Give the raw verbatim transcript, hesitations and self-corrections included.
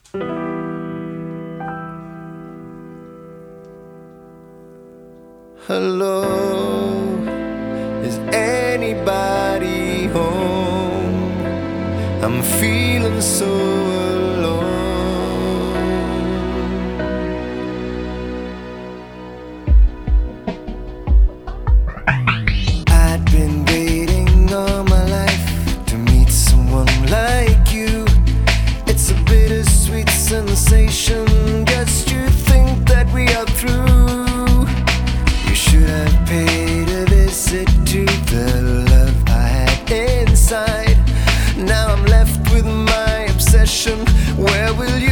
Hello, is anybody home? I'm feeling so alone. I'd been waiting all my life to meet someone like you. It's a bittersweet sensation just to think that we are through. Should have paid a visit to the love I had inside. Now I'm left with my obsession. Where will you